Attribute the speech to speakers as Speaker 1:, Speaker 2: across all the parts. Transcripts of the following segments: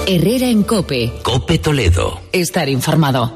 Speaker 1: Herrera en COPE.
Speaker 2: COPE Toledo.
Speaker 1: Estar informado.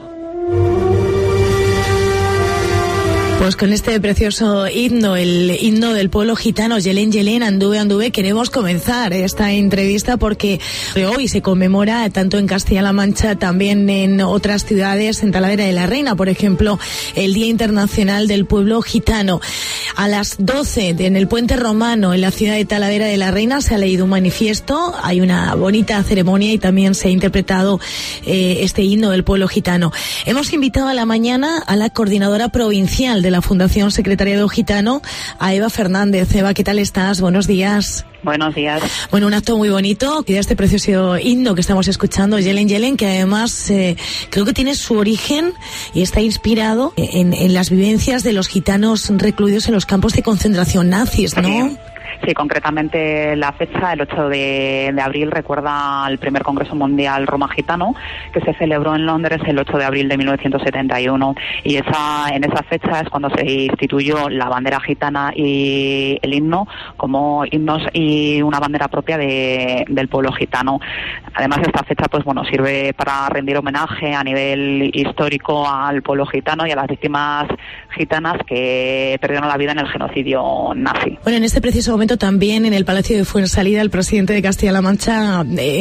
Speaker 3: Pues con este precioso himno, el himno del pueblo gitano, Yelén, Yelén, Anduve, Anduve, queremos comenzar esta entrevista porque hoy se conmemora tanto en Castilla-La Mancha, también en otras ciudades, en Talavera de la Reina, por ejemplo, el Día Internacional del Pueblo Gitano. A las 12 en el Puente Romano, en la ciudad de Talavera de la Reina, se ha leído un manifiesto, hay una bonita ceremonia y también se ha interpretado este himno del pueblo gitano. Hemos invitado a la mañana a la coordinadora provincial de la Fundación Secretariado Gitano, a Eva Fernández. Eva, ¿qué tal estás? Buenos días.
Speaker 4: Buenos días.
Speaker 3: Bueno, un acto muy bonito, que da este precioso himno que estamos escuchando, Yelén, Yelén, que además creo que tiene su origen y está inspirado en las vivencias de los gitanos recluidos en los campos de concentración nazis, ¿no?
Speaker 4: Sí, concretamente la fecha, el 8 de abril, recuerda el primer Congreso Mundial Roma Gitano, que se celebró en Londres el 8 de abril de 1971. Y en esa fecha es cuando se instituyó la bandera gitana y el himno como himnos y una bandera propia del pueblo gitano. Además, esta fecha sirve para rendir homenaje a nivel histórico al pueblo gitano y a las víctimas gitanas que perdieron la vida en el genocidio nazi.
Speaker 3: Bueno, en este preciso momento también en el Palacio de Fuensalida el presidente de Castilla-La Mancha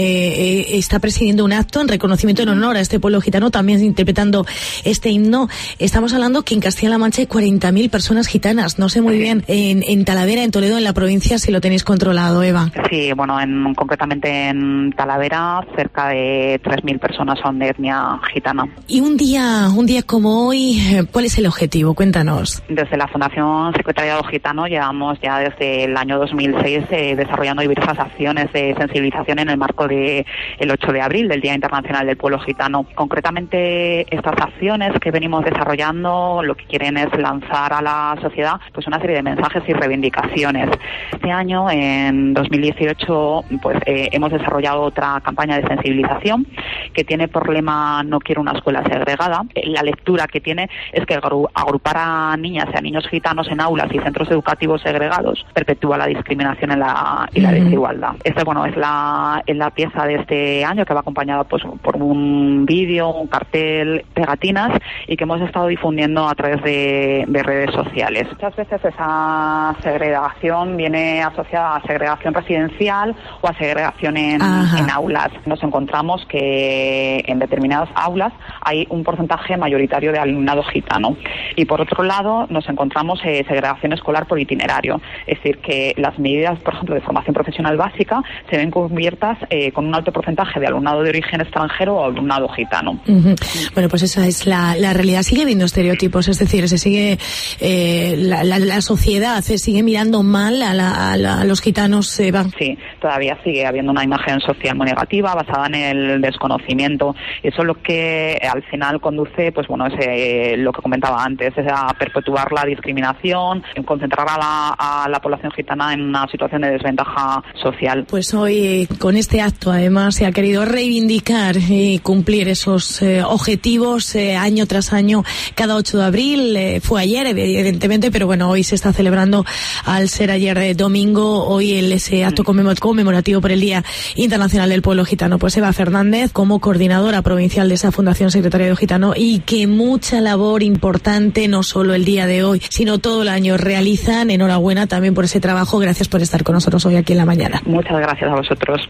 Speaker 3: está presidiendo un acto en reconocimiento, en honor a este pueblo gitano, también interpretando este himno. Estamos hablando que en Castilla-La Mancha hay 40.000 personas gitanas. No sé muy bien en Talavera, en Toledo, en la provincia, si lo tenéis controlado, Eva.
Speaker 4: Sí, bueno, concretamente en Talavera cerca de 3.000 personas son de etnia gitana.
Speaker 3: Y un día como hoy, ¿cuál es el objetivo? Cuéntanos.
Speaker 4: Desde la Fundación Secretariado Gitano llevamos ya desde el año 2006 desarrollando diversas acciones de sensibilización en el marco del 8 de abril, del Día Internacional del Pueblo Gitano. Concretamente, estas acciones que venimos desarrollando lo que quieren es lanzar a la sociedad una serie de mensajes y reivindicaciones. Este año, en 2018, hemos desarrollado otra campaña de sensibilización que tiene por lema "No quiero una escuela segregada". La lectura que tiene es que agrupar a niñas y a niños gitanos en aulas y centros educativos segregados perpetúa la discriminación y la desigualdad. Esta es la pieza de este año, que va acompañada por un vídeo, un cartel, pegatinas, y que hemos estado difundiendo a través de redes sociales. Muchas veces esa segregación viene asociada a segregación residencial o a segregación en aulas. Nos encontramos que en determinadas aulas hay un porcentaje mayoritario de alumnado gitano, y por otro lado nos encontramos segregación escolar por itinerario, es decir, que las medidas, por ejemplo, de formación profesional básica se ven cubiertas con un alto porcentaje de alumnado de origen extranjero o alumnado gitano.
Speaker 3: Bueno, pues esa es la realidad. Sigue habiendo estereotipos, es decir, se sigue la sociedad se sigue mirando mal a los gitanos, Eva.
Speaker 4: Sí, todavía sigue habiendo una imagen social muy negativa basada en el desconocimiento. Eso es lo que al final conduce, es lo que comentaba antes, es a perpetuar la discriminación, en concentrar a la población gitana en una situación de desventaja social.
Speaker 3: Pues hoy con este acto además se ha querido reivindicar y cumplir esos objetivos año tras año. Cada 8 de abril fue ayer, evidentemente, pero bueno, hoy se está celebrando, al ser ayer domingo, hoy ese acto conmemorativo por el Día Internacional del Pueblo Gitano. Pues Eva Fernández, como coordinadora provincial de esa Fundación Secretariado Gitano, y que mucha labor importante, no solo el día de hoy, sino todo el año realizan. Enhorabuena también por ese trabajo. Gracias por estar con nosotros hoy aquí en la mañana.
Speaker 4: Muchas gracias a vosotros.